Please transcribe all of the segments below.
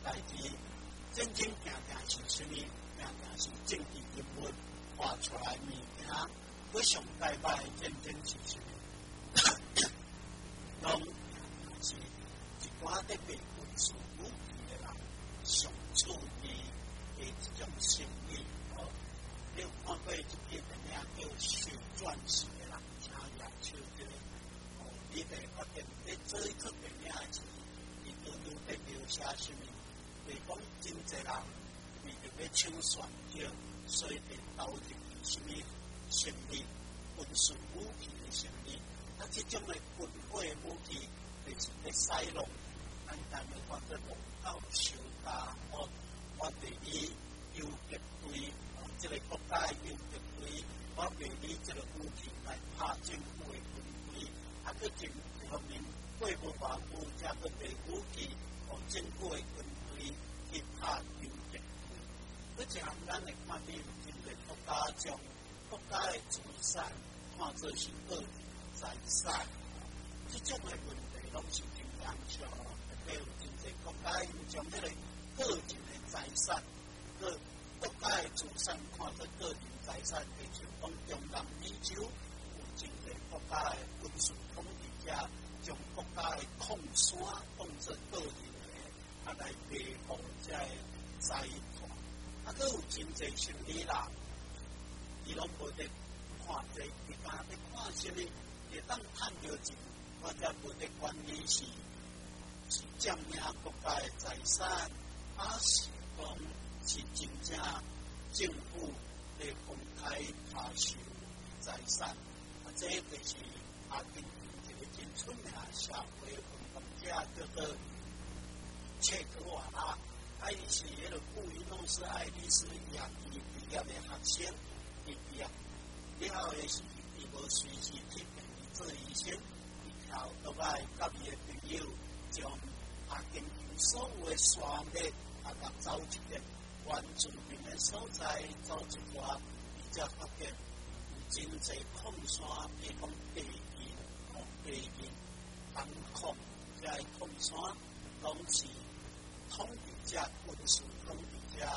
代志，真真正正是什么？正正是政治人物画出来物件，我上台摆真正是什么？拢是一寡特别军事武器的人上注意的一种心理。你有看过一篇的名叫《手转式》的人，听也手的。你会发现，你做一出电影时，伊都有在描写什么？就是讲真侪人为着要抢选票，所以会投入去什么胜利、军事武器的胜利。这种的军火武器，就是咧使用，咱台湾讲做龙头手打我对你游击队，这个国家的游击队，我对你这个武器来拍政府的军队，去进一方面过无偌久，才去卖武器，互政府的军队去拍游击队。而且咱会看到真侪国家将国家的资产看作是个人财产，这种的问题拢是真严重。特别有真侪国家因将迄个个人的财产，国家的资产看作个人财产，就像讲中南美洲有真侪国家的军事统治者，将国家的矿山当作个人的，来维护这个财产。佫有真侪生理人，伊拢无得看这，伊干咧看什么？会当趁着钱，我则无得管理是占领国家的财产，是讲是真正政府咧公开拍收财产。这就是阿根廷一个真出名社会运动者，叫做切格瓦拉。伊是迄个布宜诺斯艾利斯亚裔毕业的学生，毕业了后的是伊无随时去病院做医生，伊后倒来甲伊的朋友将阿根廷所有的山脉甲走一遍，原住民的所在走一段，伊才发现有真侪矿山，比如讲白银、铜矿，这些矿山拢是统治者、军事统治者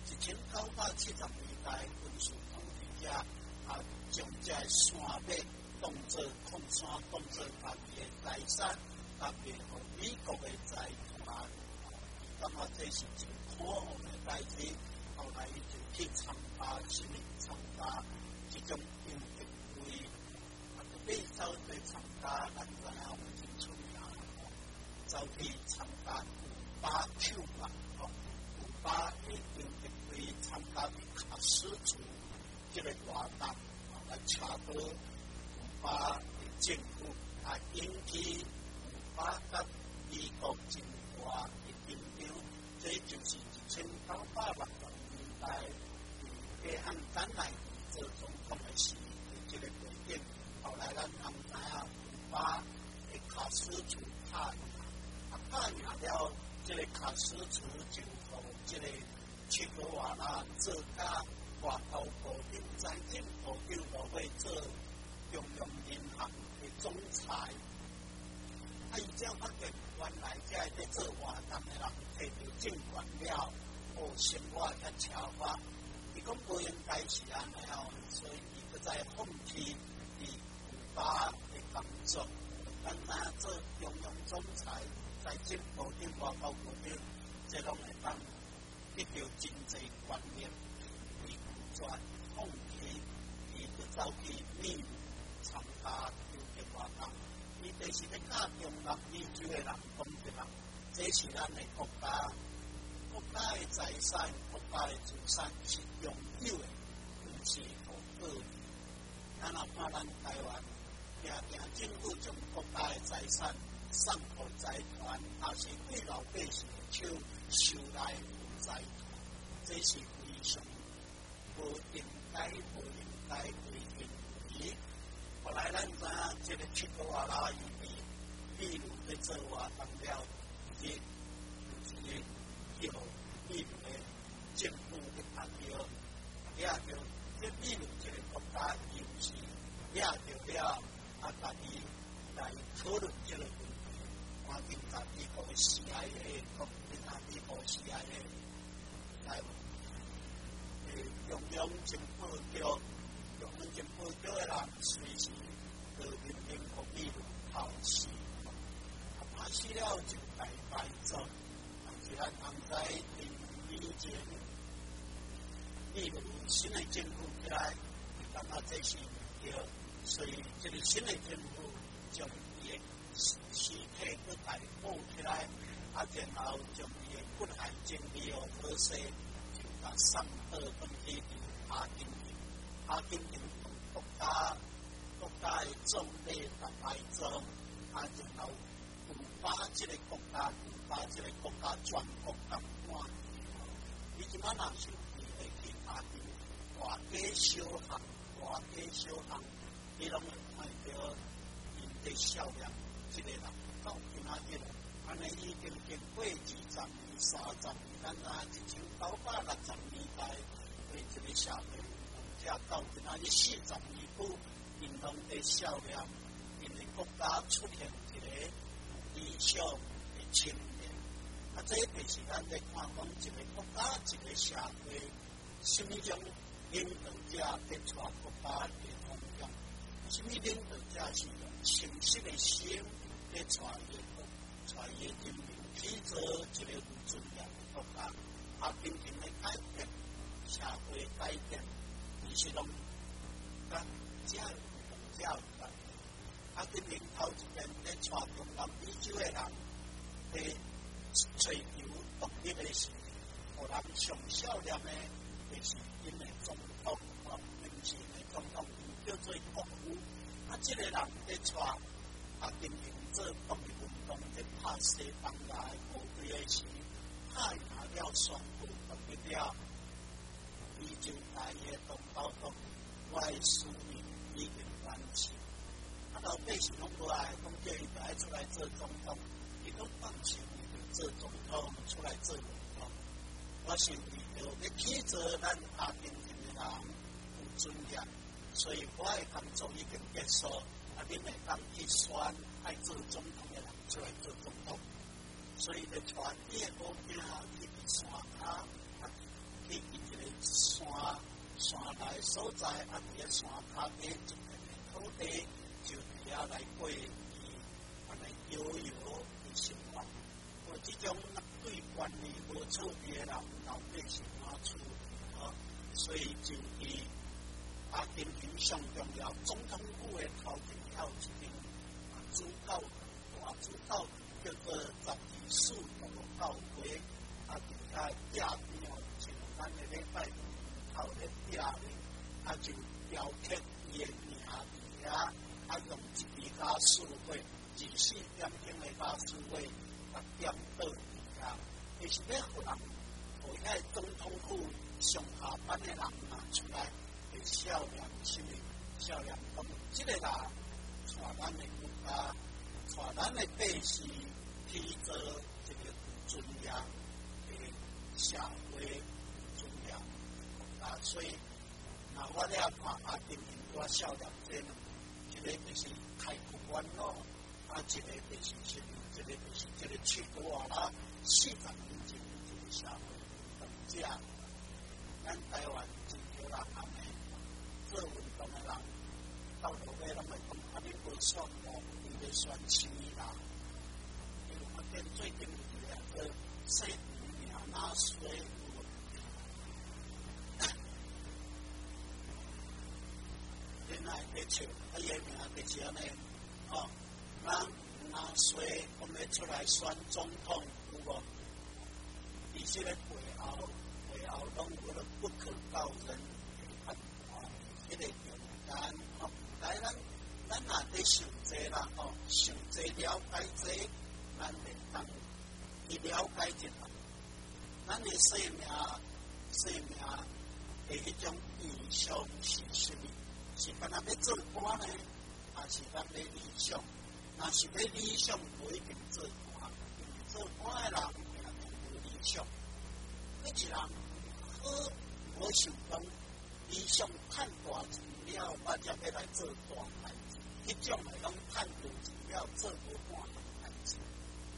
，1970年代军事统治者将这山脉当作矿山，当作家己的财产，维护美国的财团。感觉这是真可恶的代志。后来伊就去参加什么？参加这种游击队，特别走去参加，咱知影有真出名，走去参加古巴球嘛，古巴的游击队参加的卡斯楚这个活动，来查到古巴的政府，引起古巴甲美国真大的紧张。这就是1960年代北汉丹乃做总统的时这个背景。后来咱知影古巴的卡斯楚拍赢了，这个卡斯楚就和这个切格瓦拉做甲外交部长、财政部长都会做中央银行的总裁。伊才发现原来这在做活动的人摕到政权了，生活较奢华。伊讲无应该是安尼所以伊就在放弃伫古巴的工作，干那做中央总裁、财政部长、外交部长，这拢会当得到真侪权力。伊完全放弃，伊就走去秘鲁参加游击活动。伊就是咧教中南美洲的人讲对啦，这是咱的国家。国家的财产、国家的资产是永久的，不是互个人。咱若看咱台湾，政府将国家的财产送互财团，也是对老百姓的手收来财团，这是非常无应该的行为。后来咱知影，这个切格瓦拉伊秘鲁在做活动了，叫秘鲁的政府的朋友，抓到这秘鲁这个国家有事，抓到了，家己来讨论这个问题。赶紧把美国的 CIA 讲，跟美国 CIA 政府叫的人随时和人民服务讨死，讨死了就大败仗。既然人在2年前，例如新的政府起来，感觉这是唔对，所以这个新的政府将伊的尸体搁大补起来，然后将伊的骨骸整理好势，就甲送到本地哈金营国家的总理甲排长，然后把这个国家全国甲换。你即摆若是会去哈金大街小巷，你拢会看到因的笑脸，这个人到今仔日，安尼已经经过20年、30年，咱1960年代为这个社会，而到今仔日40年久，因拢的笑脸，因的国家出现一个理想的青年。这就是咱在看讲一个国家、一个社会，什么种领导者在带国家的方向，什么领导者是用诚实的心在带人民去做一个有尊严的国家，真正的改变社会改变，而是拢咱这有关系。伫领头一边在带中南美洲的人，在追求独立的时，互人上少年的，就是因的总统，民选的总统叫做国父。这个人在带进行做独立运动，在拍西班牙的部队的时，拍赢了选举独立了，伊就大个同胞讲，我的使命已经完成。老百姓拢无爱，讲叫伊来出来做总统，伊拢放弃。做总统出来做总统，我是为着要去做咱阿根廷的人有尊严，所以我的工作已经结束，恁会当去选爱做总统的人出来做总统，所以就带你的母囝去山骹，去一个山内所在，伫个山骹底一片的土地，就伫遐来过伊安尼悠悠的生活。这种对管理无错别人老百姓拿出，所以就以阿根廷上重要总统府的头前要一顶主教大主教叫做12世教会，伫遐壁边像咱的礼拜头的壁咧，就雕刻伊的名伫遐，用一支加士会，24点钟的加士会。点到底下，就是要互人，互遐总统府上下班的人出来，会笑脸心里笑脸讲，这个人带咱的国家，带咱的百姓去做一个有尊严的社会，有尊严国家。所以，我了看阿根廷，我笑脸这一个就是开国湾咯，一个就是什么？这个去国啦，40年前这个社会同这，咱台湾真少人安尼做运动的人，到落尾拢会讲，你无选我，你要选青啦。因为我见最近有2个说名那水，原来在笑，伊个名就是安尼，咱。所以我们出来选总统，有无？而且咧背后拢有了不可告人的判断，迄个勇敢。来，咱也得想这啦，想这了解这，咱会当去了解一下。咱的生命的迄种理想是什么？是干那要做官呢，还是咱的理想？若是要理想，无一定做官，因为做官的人定无理想。一个人好，我想讲理想赚大钱了，我才要来做大代志。迄种的拢赚大钱了，做无半代志。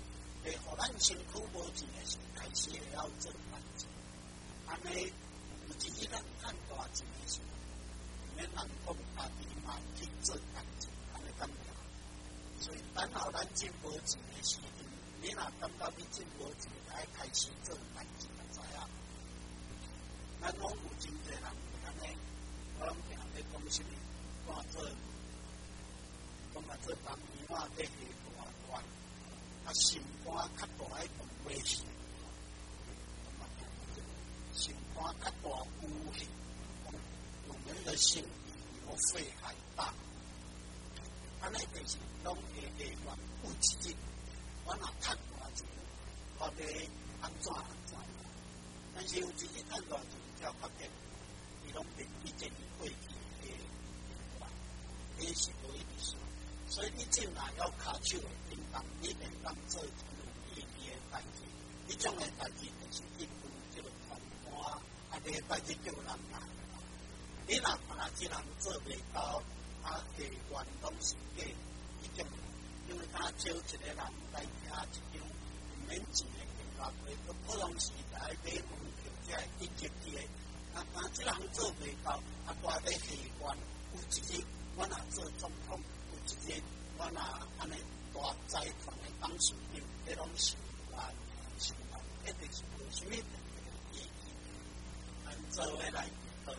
互咱身躯无钱的时，开始会晓做代志。安尼自己咱赚大钱的时候，免人讲家己嘛去做代志，安尼感觉。所以等候咱挣无钱的时阵，你若感觉你挣无钱，爱开始做代志就知影。咱拢有真侪人安尼，我拢定咧讲什么？看做，讲啊做当年我伫下大官，啊心肝较大爱讲话事。心肝较大有气，我们的心比肺还大。安尼就是拢会会往有一日，我若赚大钱，我要安怎。但是有一日赚大钱，才发现，伊拢变以前过去的习惯，这是无意思。所以你进来要卡手的叮当，你袂当做有意义的代志。你种的代志就是一步就传播，啊，这个代志叫人拿。你若这人做袂到，啊，下员拢是假，迄种，因为他招一个人来听一场唔免钱的音乐会，佮普通时代买门票才会去入去。啊，这人做袂到，啊，我咧下员有一日我若做总统，有一日我若安尼大财团的董事长，这拢是啊。一定是无什么意义，按做伙来做。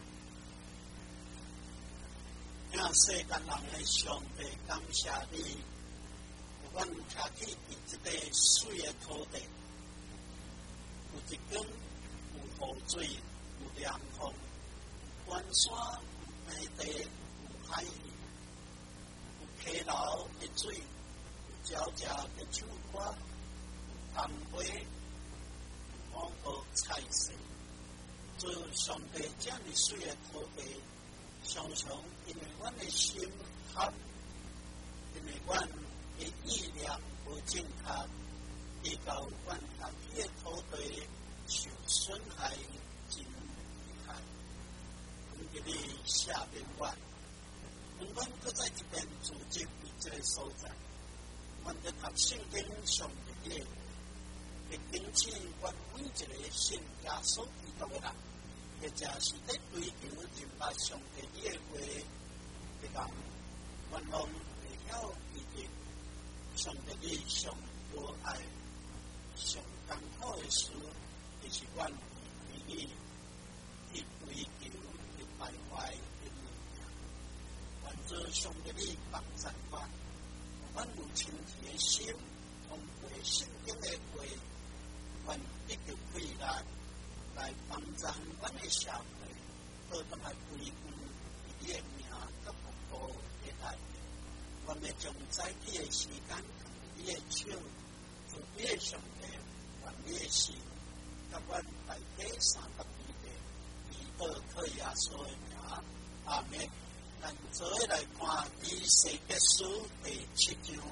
让世间人的上帝感谢你，阮徛起伫这个水的土地，有一根有雨水，有凉风，有关山，有平地，有海鱼，有溪流的水，有鸟食的树花，有桐花。广播菜色，做上帝这样水的土地，常常因为阮的心合，因为阮的意念无正确，以到阮大地的土地受损害真厉害。阮给你写篇文，阮搁在这边组织这个所在，阮在读圣经上帝的。会引起阮每一个信耶稣基督的人，或者是在追求明白上帝的话的人，阮拢会晓记得上帝的上无爱、上艰苦的事，就是阮为伊去追求的败坏的物件。愿做上帝的帮助我，阮有清洁的心，通过圣经的话。阮一直归来帮助阮的社会，好当来维护伊的名甲福报的代表。阮要将早起的时间，伊的手，做伊的上帝，愿你的心，甲阮大家312个，以道可耶稣的名，阿门。咱做伙来看以西结书第7章。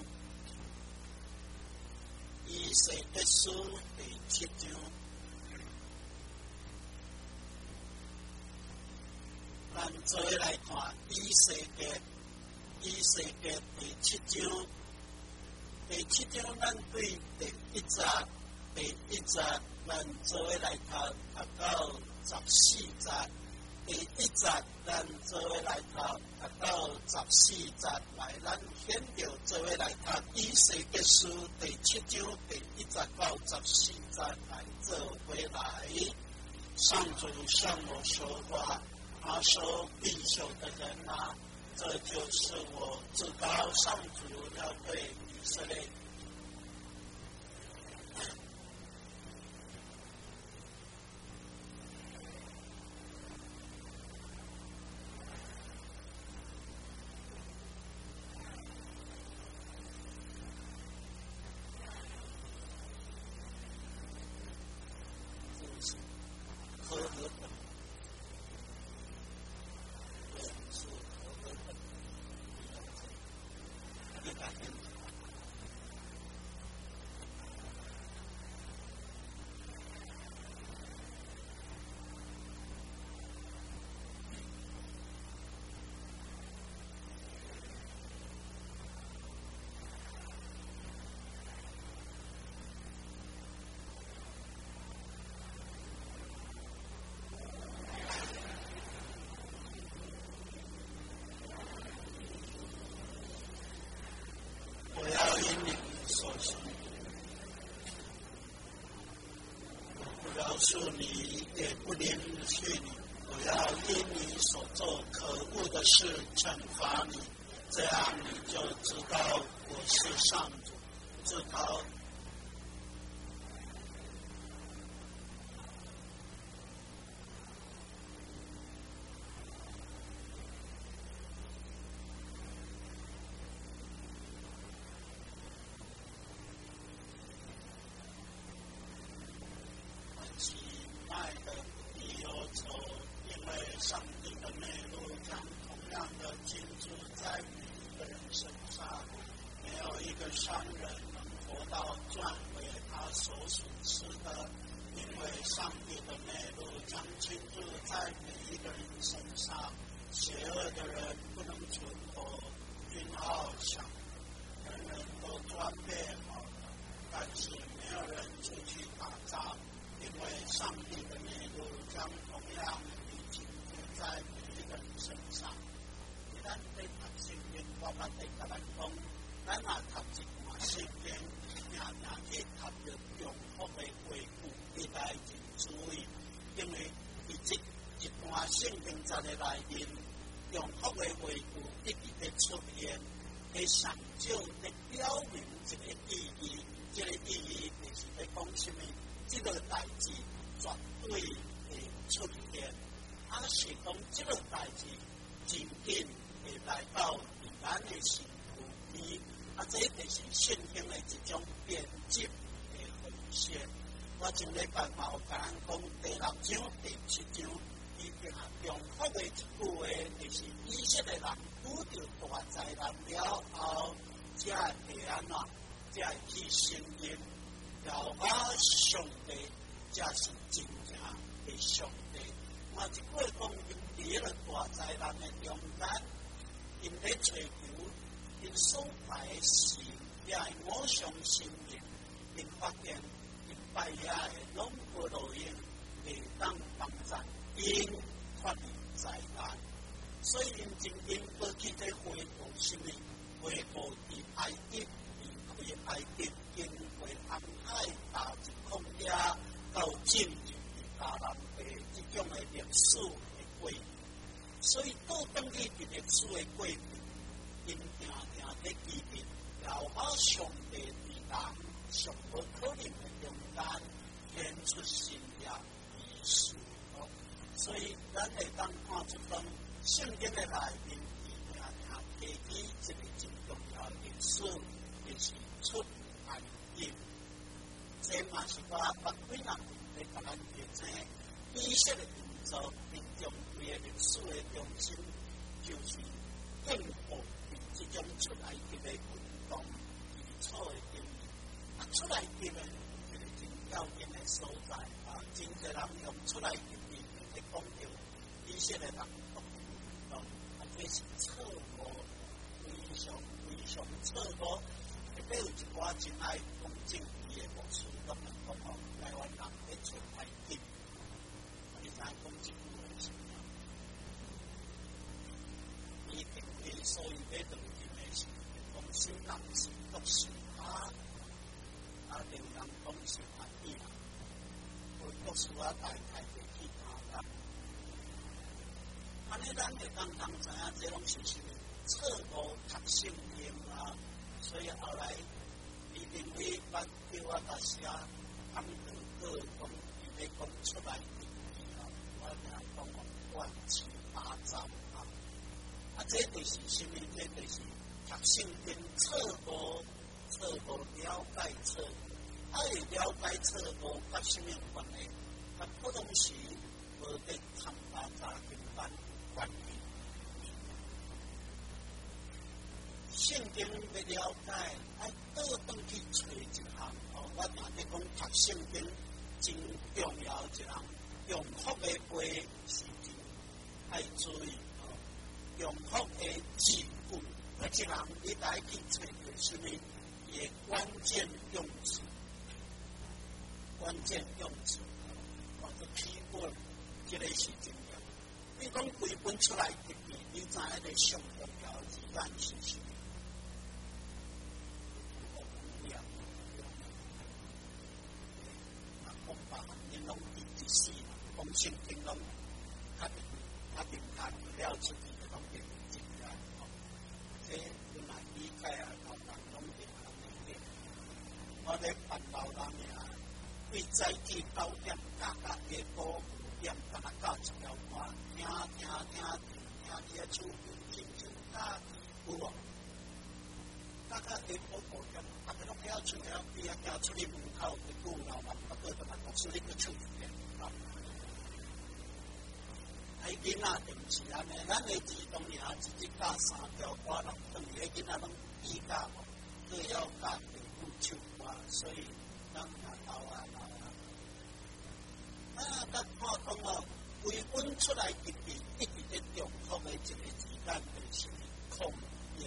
以西结书第7章，咱做伙来看以西结第7章。第7章，咱对第1节，咱做伙来读到14节。第1节，咱做伙来读到14节，来，咱选着做伙来读以西结书第7章第1节到14节，来做伙来。上主向我说话，他说：“地球的人啊，这就是我至高上主要对以色列。” 恕你，也不怜恤你。我要因你所做可恶的事惩罚你，这样你就知道我是上主。知道其爱的理由仇，因为上帝的内路将同样的进驻在每一个人身上，没有一个商人能活到赚回他所损失的，因为上帝的内路将进驻在每一个人身上，邪恶的人不能存活，君傲想，人人都装备好了，但是没有人出去打仗。因为上帝的内路将同样地进驻在每一个人身上。咱在读圣经，我捌在甲咱讲，咱若读一段圣经，去读着用福的话语，你来真注意，因为伫一段圣经在的内面，用福的话语一直在出现，会上少在表明一个意义，这个意义就是在讲什么？这个代志绝对会出现，是讲这个代志真紧会来到咱的身躯边，这就是圣经的一种编辑的奉献。我前礼拜嘛有甲咱讲第6章、第7章，伊用福的一句话，就是以色列人拄着大灾难了后，才会安怎，才会去承认。要我上帝才是真正的上帝。我一过讲，因伫迄个大灾难的中间，因咧追求因所拜的神，也系我相信的。因发现因拜遐的拢无路用，袂当帮助因脱离灾难。所以因真经过去在回顾什么？回顾伫埃及，离开埃及。因为航海打入旷野，到进入大南地这种的历史的过程，所以倒转去伫历史的过程，因定定在记忆，要把上帝伫人上无可能的中间显出新的意思。所以咱会当看出讲，圣经的内面，伊定定提起一个真重要的历史，就是出。这嘛是我捌几人来甲咱提醒，以色列民族民众对历史的中心，就是建构这种出来的运动基础的定义。出来的就是真要紧的所在真侪人用出来的语言来讲到以色列人动运动，这是错误，非常错误。特别有一寡真爱讲政治的牧师，咁样讲台湾人在出埃及，你知讲政治是啥？伊定位所以要当今的是讲新人是国是另人讲是反义啦，为国是大概会去他啦。安尼咱会当知影，这拢是什么错误读圣经啊？所以后来，伊认为捌叫我甲写他们个讲，伊咧讲出来的我听讲乱七八糟这就是什么？这就是读圣经错误了解错误，了解错误，甲什么有关系？甲普通时无得参加查经班关系。圣经要了解，倒转去找一项我定在讲读圣经真重要一项，用福的话是真爱注意用福的字句，一项你来去找到什么？伊的关键用词，或者批本，这个是重要。你讲规本出来的，你知影个上重要的字眼是什么？ 死啦，讲圣经拢较平淡了出去的拢变真啦。这本来理解啊，老人拢变啊变。我咧办老人呀，对早起9点，加下晡5点，敢若到一条花，听你的手轻轻打，有无？加下晡5点，大家拢晓出了边啊，行出去门口，一句老人不过就嘛读书哩个出去啊。迄囡仔就毋是安尼，咱的儿童尔自己教3条歌，人等于迄囡仔拢记教无，都要教父母唱歌，所以咱老啊。咱看讲哦，为本出来一直在重复的一个字眼就是空也。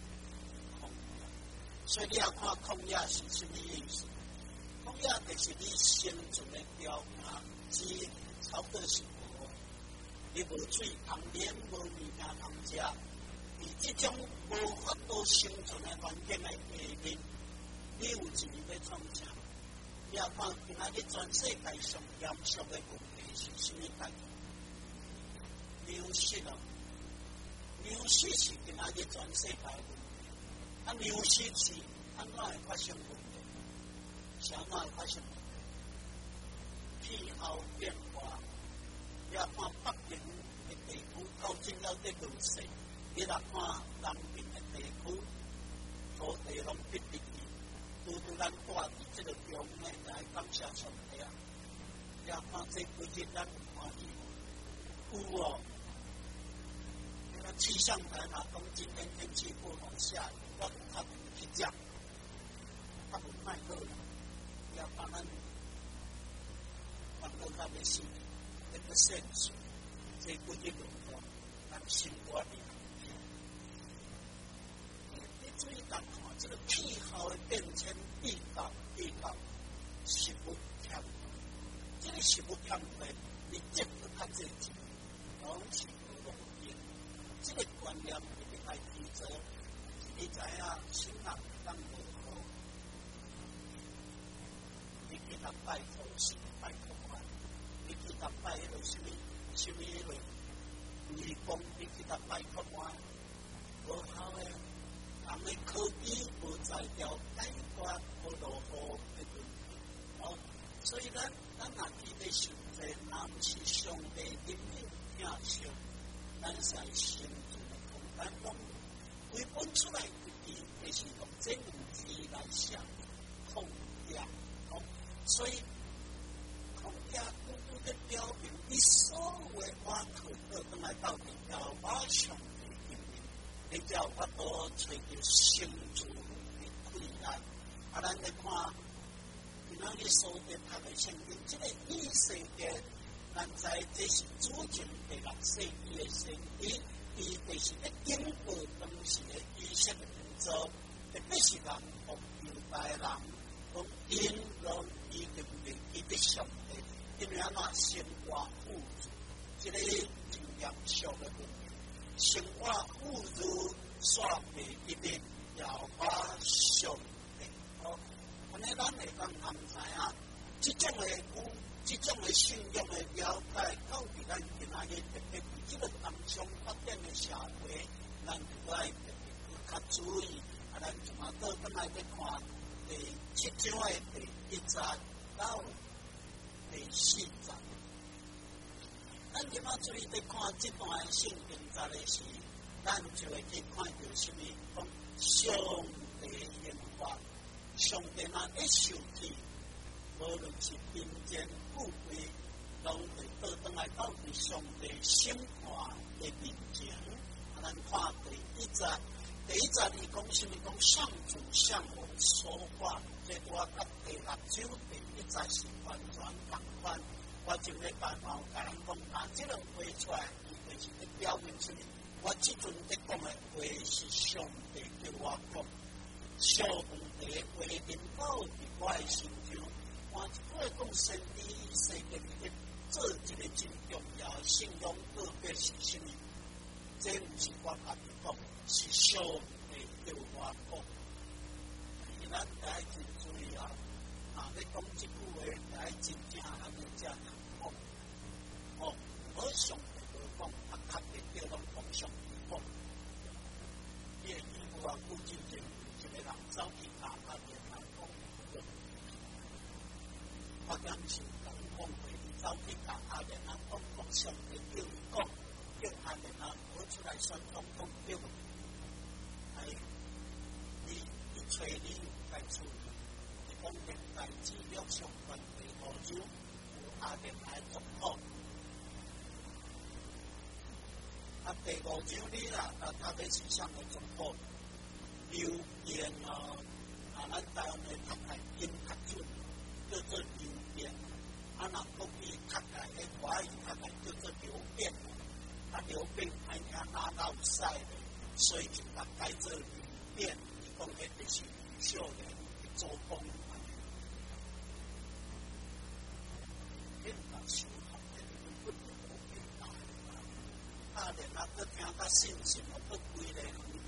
所以你要看空也是什么意思？空也就是你生存的条件，只超过是无，你无水通饮，无物件通食，伫这种无法度生存的环境的下面，你有钱要创啥？你要看今仔日全世界上严肃的问题是什么代志？粮食哦，粮食是今仔日全世界的问题。啊，粮食是安怎会发生问题？是安怎会发生问题？气候变化，你要看北边的地区到今了在落雪，你来看南边的地区，土地拢逼入去。拄咱住伫这个中呢，来感谢上帝啊！也看这几日咱有看见有哦，那个气象台嘛讲今天天气不好下雨，我有较定去讲，较无卖好啦，也把咱放到咱的心里，那个现实，这几日落雨，咱生活里。注意到看这个气候的变迁，地高食物欠，这个食物欠的，你接不较济钱，拢是无路用。这个观念一定要提升。你知影新人当无好，你去他拜托是拜托我，你去他拜迄个什么迄个义工，你去他拜托我，无好诶。人的科技无在调解决无落雨的问题，哦，所以咱若记得上帝，若毋是上帝引领领袖，咱是生存的空间中，为本出来一点，就是用这两字来想空也，哦，所以空也拄拄在表明，你所有的瓦口都等来到底要马上。你才有法度找到生存的困难。啊，咱来看，今仔日所在读的圣经，这个以色列，咱知这是主前第6世纪的先知，伊就是咧警告当时的以色列民族，特别是人服犹太人，讲因拢已经未记得上帝，因为安怎生活富足，这个真严肃的问题。生活富足，煞未一定要把上帝。哦，安尼咱会当知影，这种的信仰的了解，到伫咱今仔日特别伫这个当中发展的社会，咱就爱特别较注意。啊，咱就嘛倒转来咧看第7章的第1节到第4节。咱今仔注意在看这段圣经节的时，咱就会去看到什么？讲上帝刑罚，上帝若一受气，无论是贫贱富贵，拢会倒转来到伫上帝审判的面前。啊，咱看第1节，第1节伊讲什么？讲上主向我说话，这我甲第6章第1节是完全同款。我就咧办法甲人讲，这个话出来，伊就是咧表明出来。我即阵咧讲的话是上帝叫我讲，上帝的话临到伫我的心中。我一个讲神的世界咧做一个真重要的信仰，特别是什么？这毋是我家己讲，是上帝叫我讲。伊咱大家真注意啊！咧讲即句话，大家真正安尼才能讲。 点是讲讲回走去甲阿莲啊讲上帝叫伊讲，叫阿莲啊攞出来选总统叫，系你找你来处理，你讲现代资料相关的何州有阿莲来总统。啊，第五州里啦，台北市上的总统刘健啊，咱台湾的读来金读准叫做刘健，啊，若国语读来的华语读来叫做刘变，啊，刘变安尼拿到赛的，所以就甲改做刘变，伊讲迄就是少年做工，迄个小学的不能无给打。啊，连啊，佮听甲信心，啊，佮规个，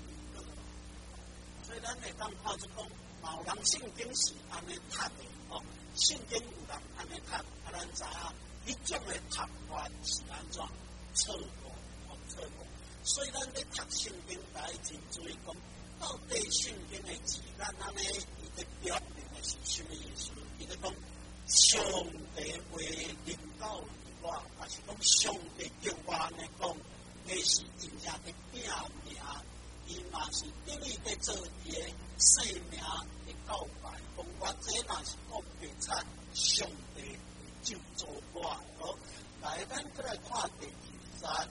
所以咱会当看出讲，有人圣经是安尼读的，哦，圣经有人安尼读，啊，咱知影，迄种的读法是安怎错误，错误。所以咱咧读圣经，来真注意讲，到底圣经的字，咱安尼伊咧表明的是什么意思？伊咧讲，上帝会领导我，还是讲上帝叫我安尼讲？迄是真正的拼命，伊嘛是因为在做伊的生命的告白，讲我这若是讲白惨，上帝就做我。好，来，咱再来看第二章。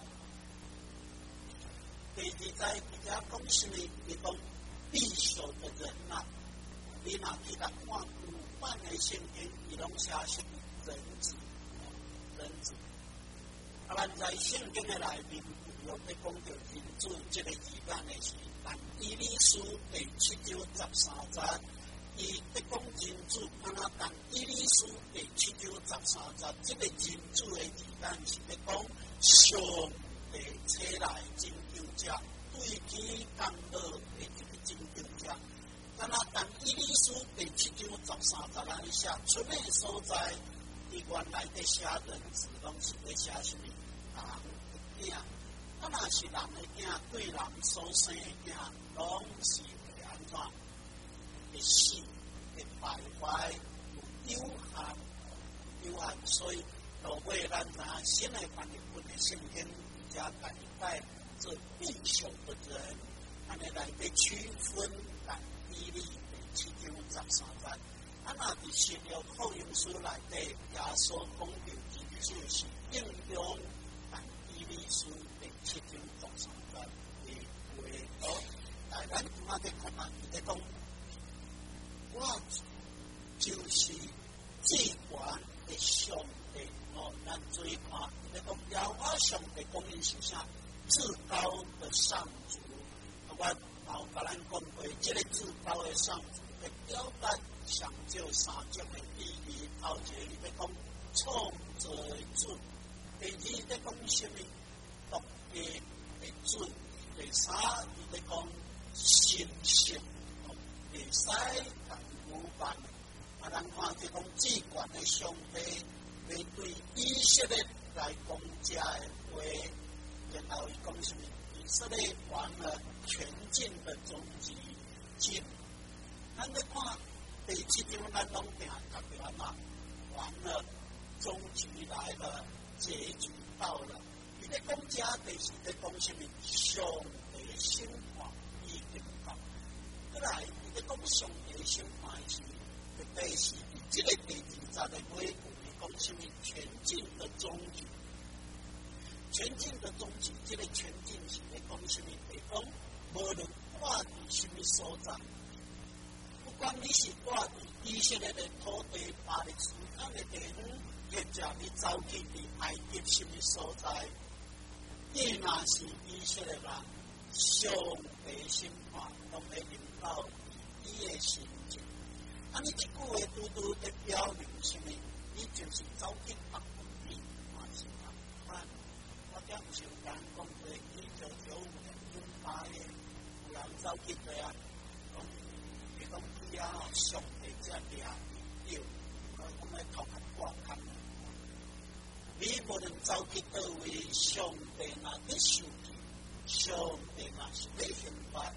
第二章伊遐讲什么？伊讲必朽的人啊，你若去甲看古版的圣经，伊拢写什么人子，人子。啊，咱在圣经的内面。我咧讲到人子这个字眼的是，但以理书第7章13节，伊咧讲人子，啊那但以理书第7章13节，这个人子的字眼是咧讲上帝找来拯救者，对其降落的一个拯救者。啊那但以理书第7章13节安尼写，出的所在，伊原来咧写人子，拢是咧写什么？人的囝。啊，若是人的囝，对人所生的囝，拢是会安怎？会死，会败坏，有有限，所以落尾咱知新的翻译本的圣经，加改改做必朽的人，安尼来被区分但以理第7章13节。啊，若伫新约福音书内底，耶稣讲到人子是应用但以理书。7章13节的话，好，来咱今仔日看嘛，伊咧讲，我就是至高的上帝，哦，咱注意看，伊咧讲，耶和华上帝讲伊是啥？至高的上主。我有甲咱讲过，这个至高的上主的表达上就3种的意义。头一个伊咧讲创造的主，第二咧讲什么？独家的主，第三伊咧讲神性，第四但无办。啊，咱看这讲至高的上帝面对以色列来讲这的话，然后伊讲什么？以色列完了全境的终极境。咱咧看第7章，咱拢定读着啊嘛，完了终极来了，结局到了。伊咧讲遮就是咧讲什么？上帝的审判已经到。再来，伊咧讲上帝的审判是，特别是即个第2节的尾句，讲什么？全境的终局。全境的终局，即个全境是咧讲什么？是讲无论挂伫什么所在，不管你是挂伫以色列的土地、巴勒斯坦的地方，或者你走去伫埃及什么所在。伊若是以色列人，上帝审判拢会领导伊的心情。啊，你一句话拄拄在表明什么？你就是走去北门里，嘛是同款。我点上间讲过，1995年8月，有人走去对啊，讲伊啊，上帝才掠伊掉，讲咧头壳挂空。你无论走去倒位，上帝若咧受气，上帝若是咧刑罚，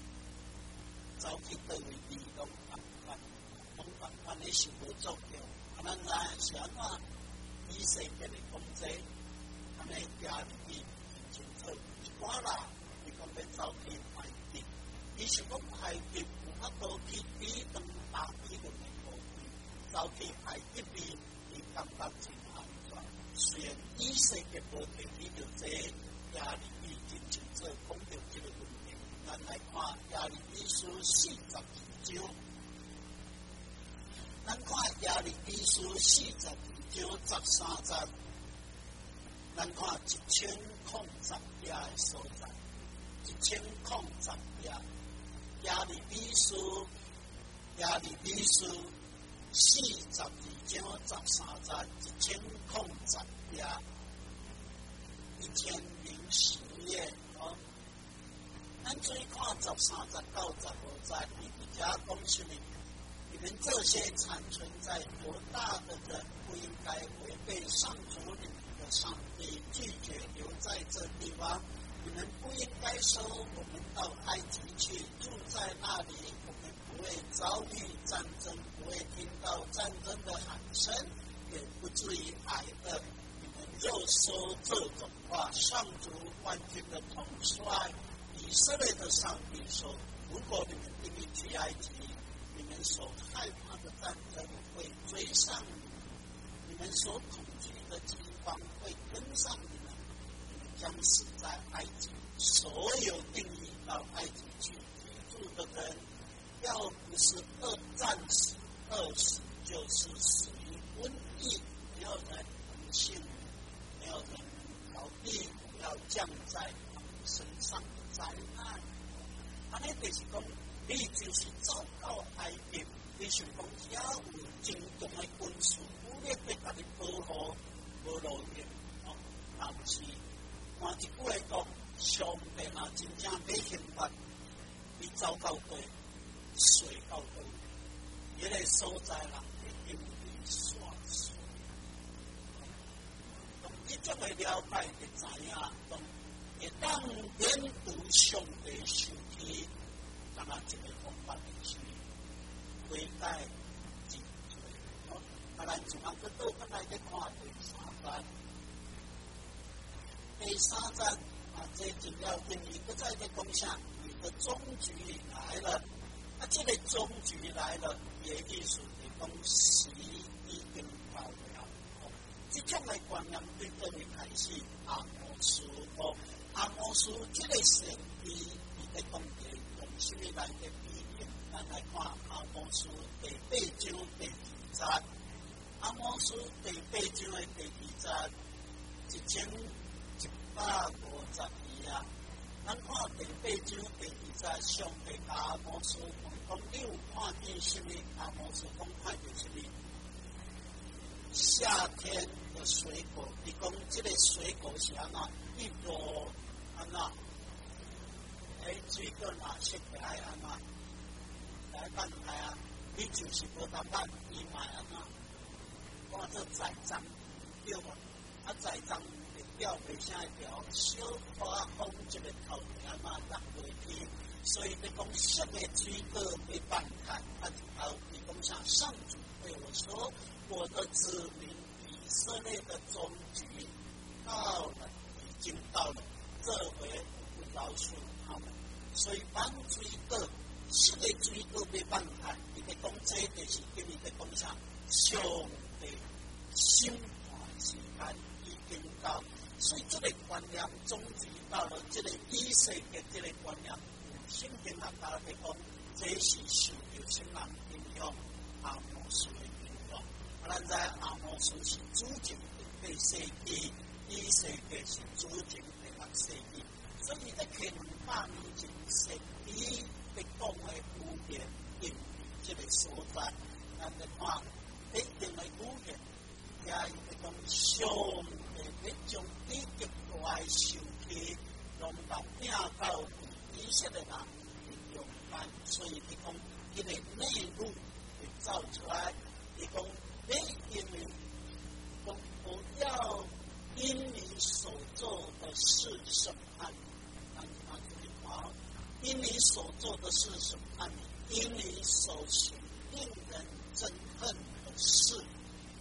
走去倒位，你拢共款咧是无作用。 咱来是安怎以色列的讲这，安尼家己清楚一寡人，伊讲要走去海地，伊是讲海地有法度去比当大比论的土地，走去海地边，伊感觉真安全。虽然以色列无提起着这家己真清楚讲着这个问题，咱来看家己历史42章。咱看亚利比书42章13节，咱看1010页的所在，1010页。亚利比书42章13节，1010页，1010页哦。咱注意看13节到15节，伊遮讲什么？你们这些残存在多大的人，不应该违背上主你们的上帝，拒绝留在这地方。你们不应该说我们到埃及去，住在那里，我们不会遭遇战争，不会听到战争的喊声，也不至于挨饿。你们若说这种话，上主万军的统帅以色列的上帝说：如果你们定义去埃及，你们所害怕的战争会追上你们，你们所恐惧的饥荒会跟上你们，你们将死在埃及。所有定义到埃及去居住的人，要不是战死、饿死，就是死于瘟疫。没有人能幸免，没有人能逃避不要降在他们身上的灾难。安尼就是讲。你就是走到埃及，你想讲遐有真重的军事武力在甲你保护，无路用哦。那不是，换一句话讲，上帝若真正要刑罚，你走到底，水到底，迄个所在人会因为煞水。你这么了解就知影，讲会当面对上帝受气。咱们这个方法是悔改认罪。好，咱从咱个倒咱来去看第3章啊，这真要紧，伊搁再在讲啥？你的终局来了，啊，这个终局来了，也意思是讲时已经到了。这种的观念对倒位开始？阿摩斯哦，阿摩斯这个先知伊在讲的。什么来的比喻？咱来看阿摩司第8章第2节。阿摩司第8章的第2节，1152啊。咱看第8章第2节，上帝甲阿摩司讲：你有看见什么？阿摩司讲看见什么？夏天的水果，你讲这个水果是安怎？一朵安怎？水果哪色的爱安怎？来办来啊！你就是无当办，伊买安怎？看这栽赃对吧？啊，栽赃会掉袂啥会掉，小花风这个头安怎落袂去？所以你讲什么水果没办开？啊，后你讲啥？上主对我说：“我的子民以色列的终局到了，已经到了，这回我不饶恕他们。”所以帮水果，这个水果没办开，你的讲这就是跟你的讲啥？上帝审判时间已经到，所以这个观念终于到了。这个以色列这个观念，圣经上大家讲，这是受到什么影响？阿摩司的影响。咱知阿摩司是主前第8世纪，以色列是主前第6世纪，所以在200年前。神医被讲的语言，因为这个所在，咱来看，一定的语言，也会讲上帝要将伊极大的受气，拢把拼到以色列人的用办，所以伊讲，伊个内陆会造出来，伊讲，因为讲不要因你所做的事审判，因你所做的事审判你，因你所行令人憎恨的事，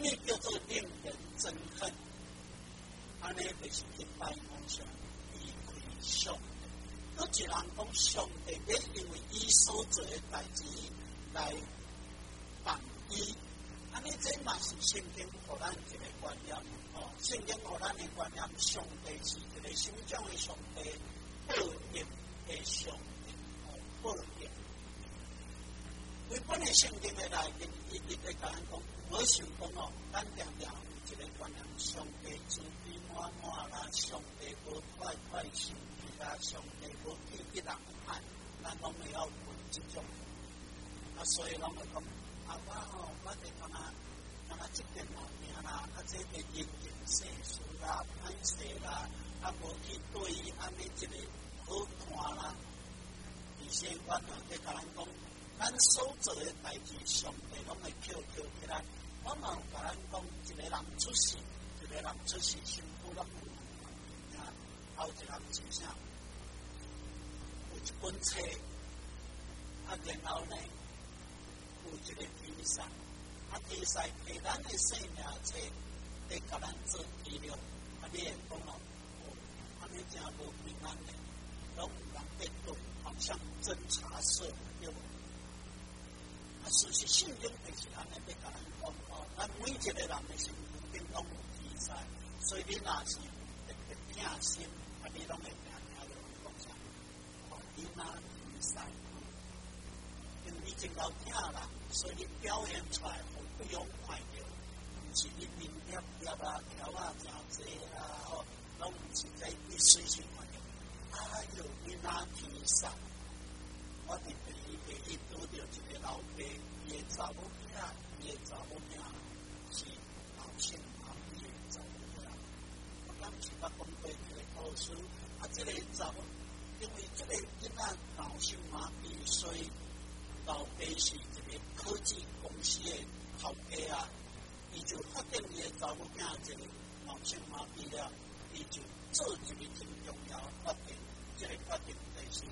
么叫做令人憎恨？安尼就是一般讲上离开上帝。有一人讲上帝要因为伊所做的代志来放伊，安尼这嘛是圣经互咱一个观念。圣经互咱的观念，上帝是一个什么种的上帝？报应的上帝，报应。规本的圣经的内面，伊在甲咱讲，我想讲咱常常有一个观念，上帝慈悲满满啦，上帝无快快生气啦，上帝无气一人爱，咱拢会晓分这种。所以拢会讲，我哋干嘛这件毛病啦，这个人情世事啦，歹势啦，无去对伊安尼一个好看啦。而且我在甲咱讲，咱所做的代志，上帝拢会扣起来。我嘛有甲咱讲，一个人出世，辛苦拢有。还有一人是啥？有一本册，然后呢，有一个比赛。比赛给咱的生命册，得甲咱做记录。你会讲安尼真无平安的，拢有人在对，好像侦查社对无？事实圣经就是安尼在甲咱讲咱每一个人的身躯顶拢有比赛，所以你若是特别疼心，你拢会听到讲啥？你若比赛，因为你真够疼人，所以你表现出来。不用看到，不是你面条啊、条啊真济啊，拢不是在你随时看到。哎呦，你哪比赛？我伫第一拄到一个老爸，伊的查某囝，是老姓阿姨的查某囝。我当时捌讲过一个故事，这个查某，因为这个囡仔脑性麻痹，所以老爸是一个科技公司的。头家啊，伊就发现伊的查某囝这个脑性麻痹了，伊就做一个真重要的决定。这个决定就是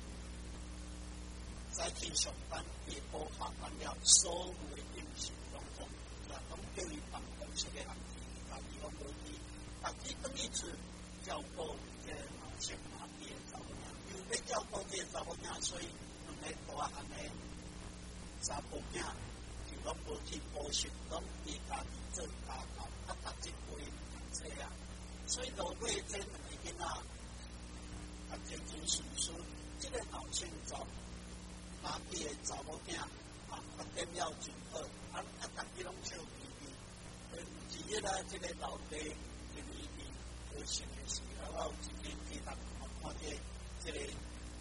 早起上班，下晡下班了，所有的饮食拢叫伊办公室的人去，家己拢无去，家己等于是照顾这个脑性麻痹的查某囝，因为要照顾这个查某囝，所以两个大汉的查某囝。拢无去补习，拢伫家己做家教，读一回读册啊。所以如果这两个囡仔，天天顺顺，这个脑性麻痹的查某囝，发展了真好，家己拢笑眯眯。第一啦，这个老爸一年高兴的时候，有一天去看这个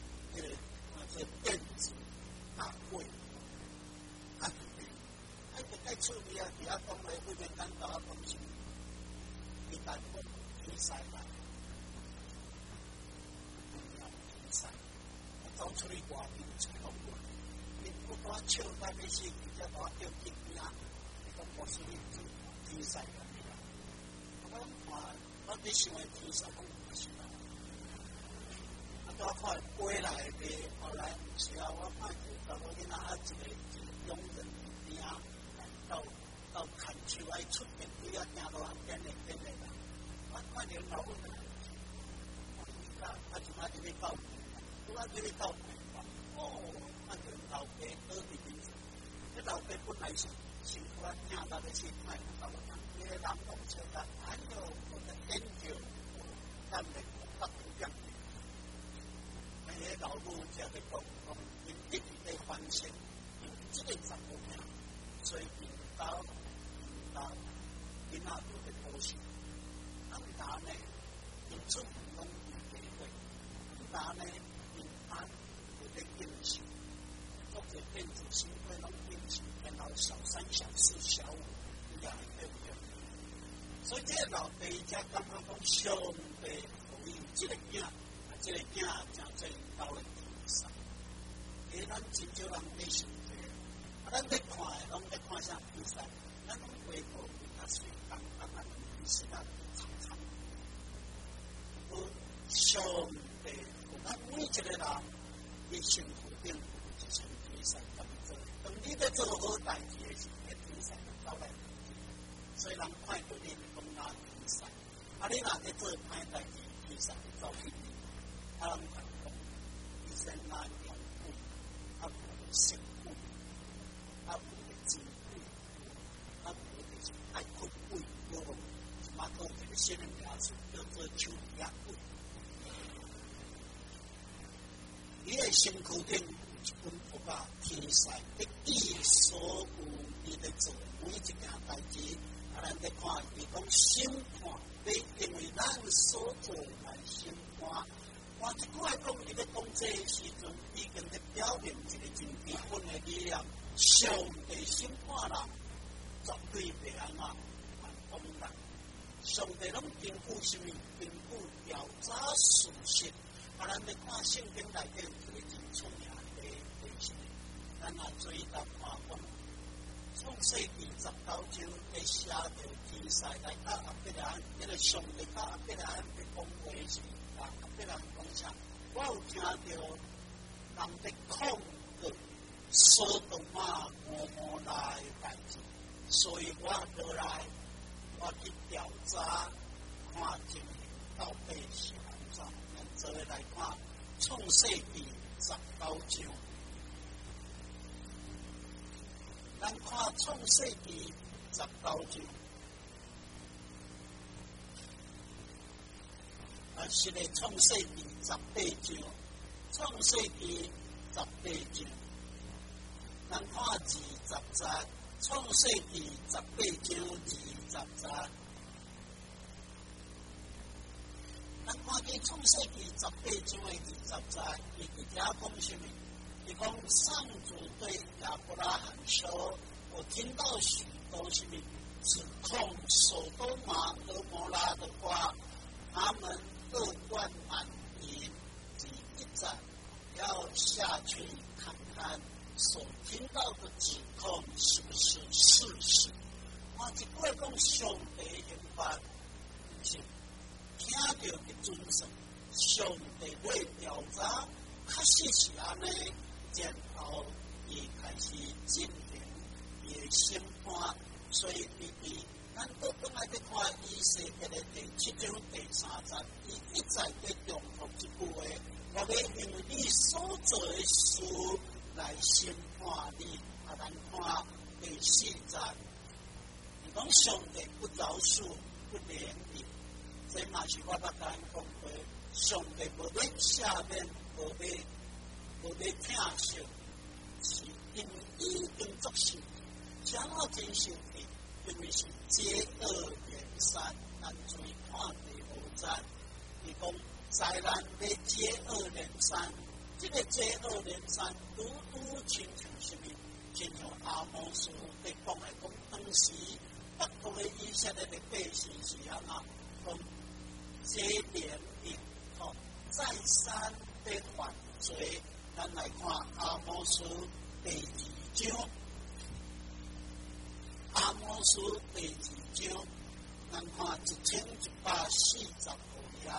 电子大会。在厝边啊，伫遐讲咧，迄边咱到啊讲是，一旦讲比赛啦，比赛，我走出去外面吹风过，你不把笑在那些比较大叫紧啊，你讲我是比赛的啦，我你想的比赛讲不是啦，我看回来的，后来是啊，我看到我囡仔一个佣人边啊。到看球来出面，不要行到人边的啦。我看见老人，他就在那倒霉，在那倒霉嘛。看见老爸倒在面前，这老爸本来是辛苦啊，听到的是卖老人，那个人讲说的，哎呦，我的研究，咱们不一样。那些老母家的讲，一直在反省，这个怎么样？所以。囡仔都在高兴，咱呢，因出拢有机会，咱呢，平安有在应酬，或者电子新会拢应酬，然后小三、小四、小五，也对不对？所以这个老爸才感觉讲上帝予伊这个囝，真侪到了天上，咱真少人在想这，咱在看的拢在看啥比赛。咱拢回头比较水当是那常常，上帝，咱每一个人的幸福顶有一场比赛咁做。当你在做好代志的时候，比赛就到来。 你若咧做歹代志，其实你到去啊，人讲医生那养护，啊无辛苦，啊无辛苦，啊无爱困苦，无嘛讲这个新人家属叫做求养护。你的身躯顶有一本簿啊，天使你记所有你咧做每一件代志，啊，咱咧看伊讲审判，你因为咱所做来审判。换一句来讲，伊咧讲这时阵，已经咧表明一个真基本的理念：上帝审判人，绝对袂安怎反攻人。上帝拢根据什么？根据调查事实。啊，咱咧看圣经内底有一个真出名的例子，咱若注意到看讲，创世纪19章咧写着天使来甲亚伯拉罕，迄个上帝甲亚伯拉罕咧讲话时，亚伯拉罕讲啥？我有听到人咧控告所多玛蛾摩拉的代志，所以我落来，我去调查，看情形到底是安怎。做来看创世纪19章，咱看创世纪19章，是咧创世纪18章，创世纪18章，咱看20节，创世纪18章20节。咱看见创世纪18章的20节，伊伫遐讲什么？伊讲上主对亚伯拉罕说：“我听到许多什么指控所多玛蛾摩拉的话，他们恶贯满盈。第一站要下去看看所听到的指控是不是事实。我一过讲上帝刑罚，是。”听到的准绳，上帝会调查，确实是安尼，然后伊开始进行伊的审判。所以咱倒转来去看以西结的第7章第3节，伊一再在重复一句话：我要因为你所做的事来审判你。啊，咱看第4节，伊讲上帝不饶恕，不怜悯。这嘛是我捌甲因讲过，上帝无咧赦免，无咧疼惜，是因已经作受，啥物真受气？因为是接恶连三。咱注意看第5节，伊讲灾难咧接恶连三，这个接恶连三，拄亲像什么？亲像阿摩斯伫讲来讲，当时北国的以色列的百姓是安怎讲？接连引吼，再三的犯罪。咱来看阿摩斯第2章，阿摩斯第2章，咱看1145页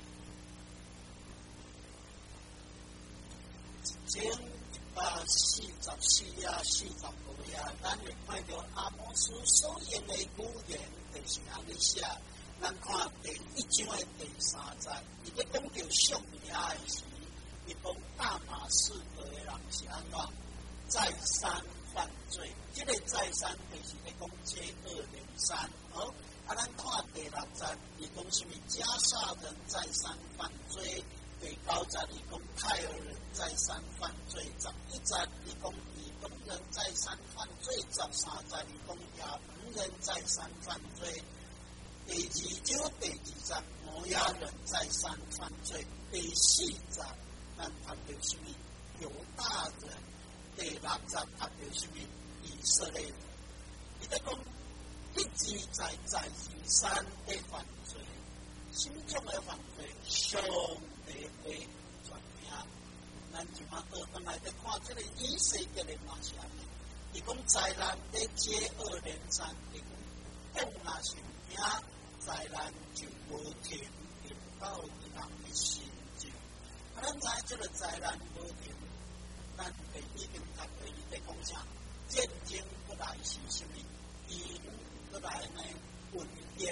，1144页、45页，咱会看到阿摩斯所言的语言就是安尼写。咱看第1章的第3节，伊咧讲到上帝的时，伊讲大马士革的人是安怎再三犯罪。这个再三就是咧讲接恶连三。好，啊，咱看第6节，伊讲什么？加沙人再三犯罪。第9节，伊讲泰尔人再三犯罪。11节，伊讲以东人再三犯罪。13节，伊讲亚门人再三犯罪。第2章第2节，摩押人再三犯罪。第4节，咱谈到什么？犹大人。第6节谈到什么？以色列人。伊在讲一而再，再而三的犯罪，心中的犯罪，上帝会转命。咱即马倒转来在看这个以西结的嘛是安尼，伊讲灾难咧接恶连三，伊讲若是有影。灾难就无停，临到人的心中。啊，咱知这个灾难无停，咱会已经读过伊在讲啥？战争不来是什么？伊不来呢？瘟疫、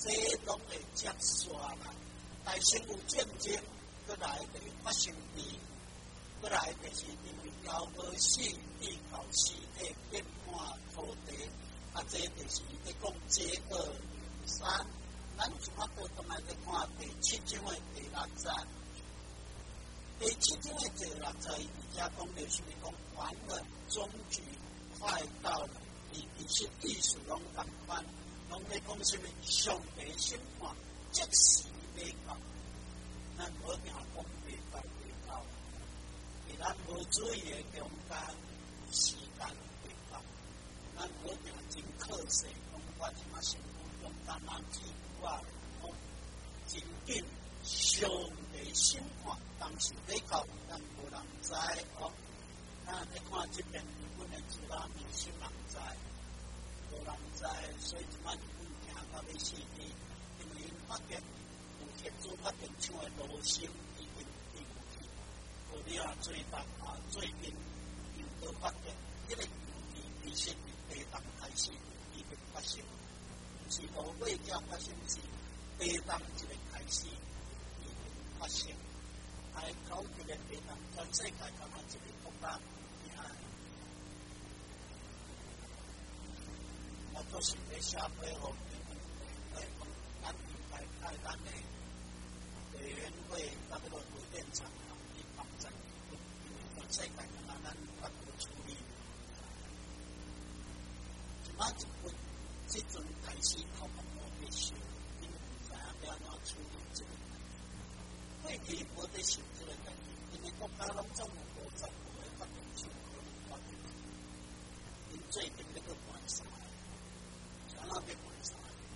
这拢会接续来，但是有战争，过来就发生变，过来就是因为要无死，地球死体变换土地，这就是咧讲饥饿连三。咱即马报倒来咧看第7章的第6节，第7章的第6节，而家讲就是讲完了，终局快到了。其实意思拢同款，拢咧讲什么？上帝审判即时要到，咱无定讲未到，而咱无注意的中间，时间未到，咱无定真可惜，讲我即马身躯中间人记住啊，真紧上帝审判，当时要到，咱无人知哦。咱咧看即边日本的资料，民心人知。无人知，所以即摆日本行到要死去，因为因发现有协助发电厂的炉芯已经丢去，后尾啊最近因都发现，这个油其实地动开始已经发生，不是无尾才发生，是地动这个开始已经发生，还搞这个地动，全世界干嘛一个国家？都是在社会和咱明白在咱的委员会那个核电厂去帮助，因为全世界干嘛咱法度处理。即摆即阵开始靠我们的想，因为知影要怎处理这个。过去无得想这个问题，因为国家拢总有50个发电厂可能发电，因最近那个关系。那边关啥？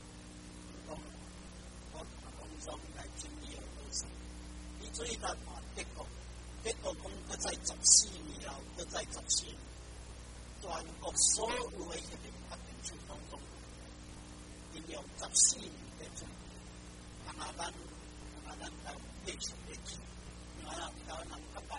我中来经历有多少？你注意到嘛？结果讲佢在14年后，佢在14年，全国所有的一个发电厂当中，应用14年的准备，咱到历史的去，台湾人较办，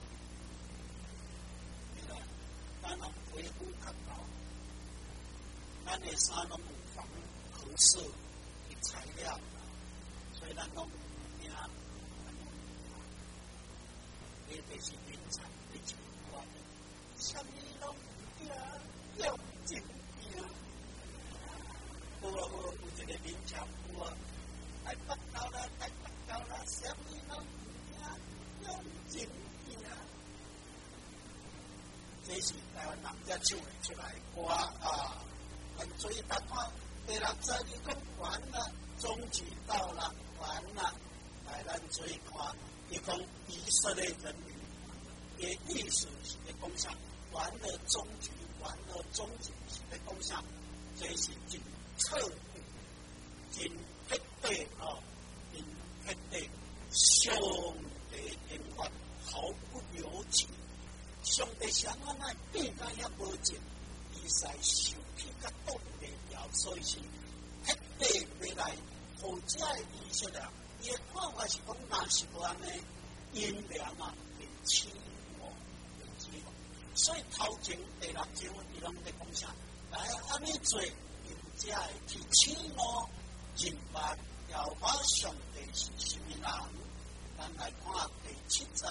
咱人恢复较高。咱的山拢有防辐射的材料，所以咱拢惊，特别是林场的情况，什么拢惊，要紧惊。有一个林场有啊，来北到啦，什么拢惊，要紧惊。这是台湾人才唱得出来歌啊！所以他看第6节你讲完了，终局到了，完了，来咱做看，你讲以色列人民的意思是在讲啥？完了终局，是在讲啥？这是真彻底、真彻底哦，真彻底，上帝刑罚毫不留情，上帝想安那变甲也无情。在受气甲冻袂了，所以是彻底要来好这以色列。伊的看法是讲，若是无安尼，阴凉啊，会起火，所以头前第6章伊拢在讲啥？来安尼做，因才会去起火，认白要把上帝是什么人？咱来看第7节，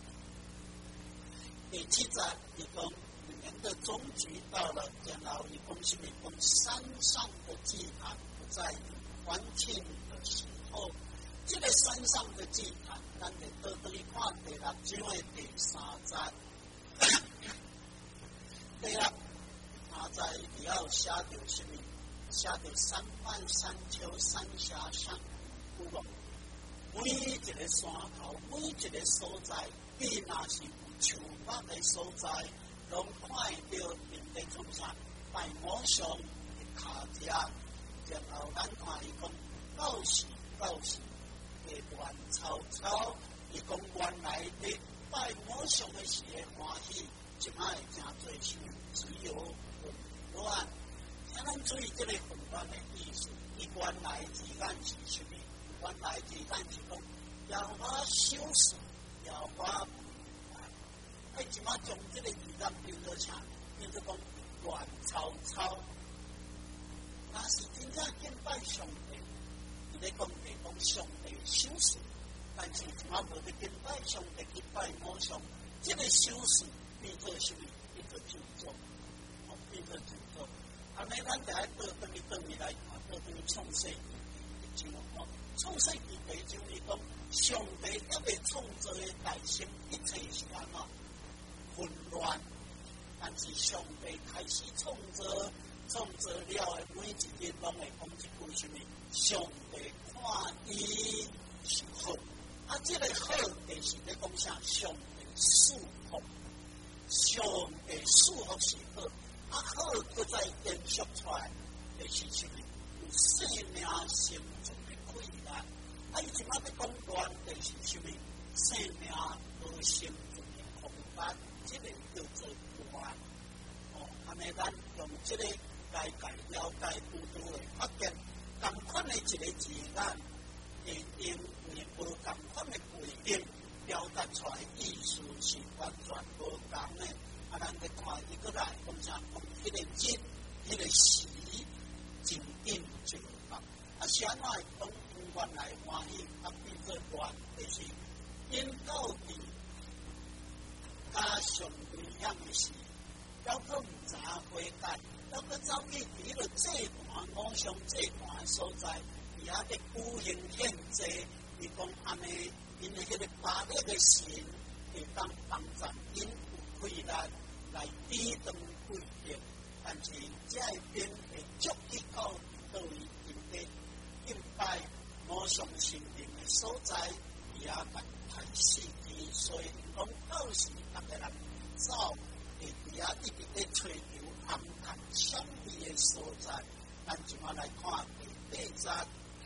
第7节伊讲。的终局到了，然后你恭喜你，讲山上的祭坛不再有欢庆的时候。这个山上的祭坛，咱们都可以看第6章的第3节。第6节你要写到什么？写到3瓣山丘、山下上有无？每一个山头，每一个所在，你若是有树木的所在。拢看到因在创啥，在某上的卡只，然后咱看伊讲，到时会乱糟糟。伊讲原来的在某上的时会欢喜，即摆会真多事，只有混乱。咱注意这个混乱的意思，伊原来之间是什么？原来之间是讲要把修饰，要把。即马将这个字眼变做啥？变做讲乱糟糟。若是真正敬拜上帝， 咧讲地讲上帝修饰，但是我无得跟拜上帝去拜偶像，这个修饰变做什么？变做诅咒，变做诅咒。安尼咱就喺倒回来看，倒转创世记第一章，创世记第一章伊讲，上帝还未创造的大成，一切是安怎混乱，但是上帝开始创造了的每一日拢会讲一句什么？上帝看伊是好，这个好就是咧讲啥？上帝赐福，上帝赐福是好，好搁再延续出来，就是什么？有生命生存的困难。伊即摆咧讲乱，就是什么？生命无生存的空间，这个叫做乱。安尼咱用这个来了解拄拄的发现。同款的一个字眼，会因为无同款的背景表达出来意思是完全无同的。咱来看伊过来讲啥？讲迄个日，迄个时，真紧就到。是安怎会讲原来欢喜，变做乱，就是因到底加上危险的事，还佫毋知影悔改。要佮走去伫个祭坛偶像祭坛的所在，伫遐咧举行献祭，伊讲安尼，因为迄个巴勒的神会当帮助因有困难来抵挡鬼敌，但是这边会足去到倒位因个敬拜偶像神灵的所在，伊也来排死伊，所以讲到时逐个人走，会伫遐一直咧吹着。暗淡相异的所在，咱即马来看第8章。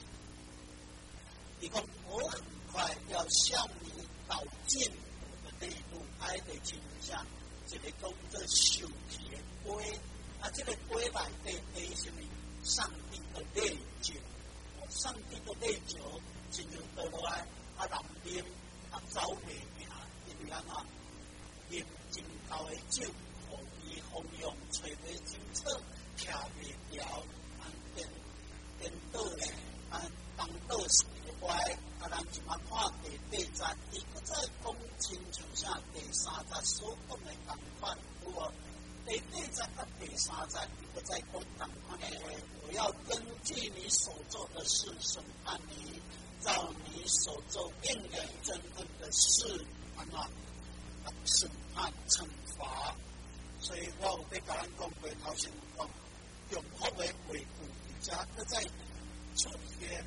伊讲我很快要向你导进我的内路，的情况，一个讲做受气的杯，这个杯内底是什么？上帝的内酒，上帝的内酒，进入倒落来，人啉，走袂赢，因为安怎？啉真高的酒。风用吹得清澈，徛袂牢，颠倒咧，当倒是歪，人就嘛看第8章，伊搁再讲亲像啥第3章所讲的同款，有无？第8章甲第3章，伊搁再讲同款的话，我要根据你所做的事审判你，照你所做应人憎恨的事，安怎审判惩罚。所以我有在甲咱讲过，头先讲用福的维护，而且搁再出现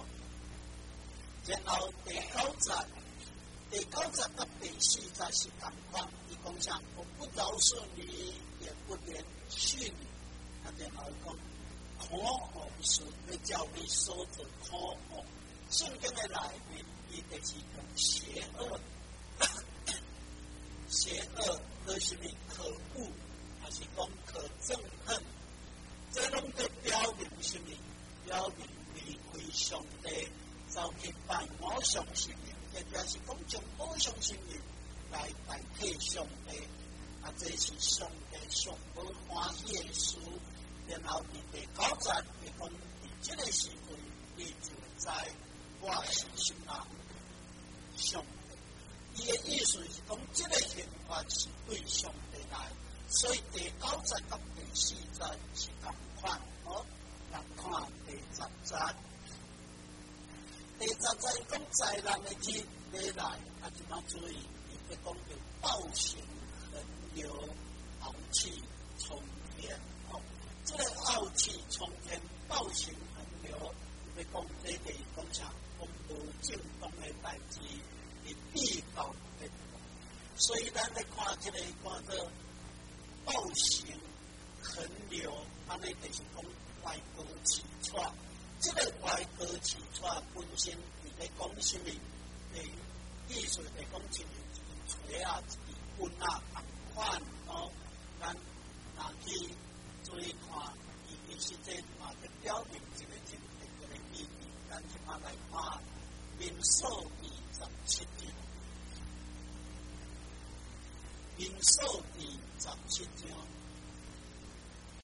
然后第9章甲第4章是同款，伊讲啥？我不饶恕你，也不连续你。然后讲可恶是要叫你守着可恶。圣经的内面，伊就是讲邪恶。邪恶和什么可恶，还是讲可憎恨？这拢在表明什么？表明离开上帝，走去拜偶像神明，也就是讲将偶像神明来代替上帝。这是上帝上无欢喜的事。然后第9章，伊讲伫这个时阵，你就知我是什么上帝。伊的意思是讲，这个刑罚是对上帝来，所以第9章甲第4章是同款。咱看第10章，第10章讲灾难的日要来，就要注意，伊在讲到暴行横流，傲气冲天。这个傲气冲天，暴行横流，伊在讲这个讲啥？讲无正当的代志。必到的，所以咱来看这个看做暴行横流，安尼就是讲歪歌起错。这个歪歌起错本身是在讲什么？意思是讲一锤啊，一棍啊，同款咱若去注意看，伊其实这嘛在表明一个真正的意义。咱即马来看民数27章。民数第17章，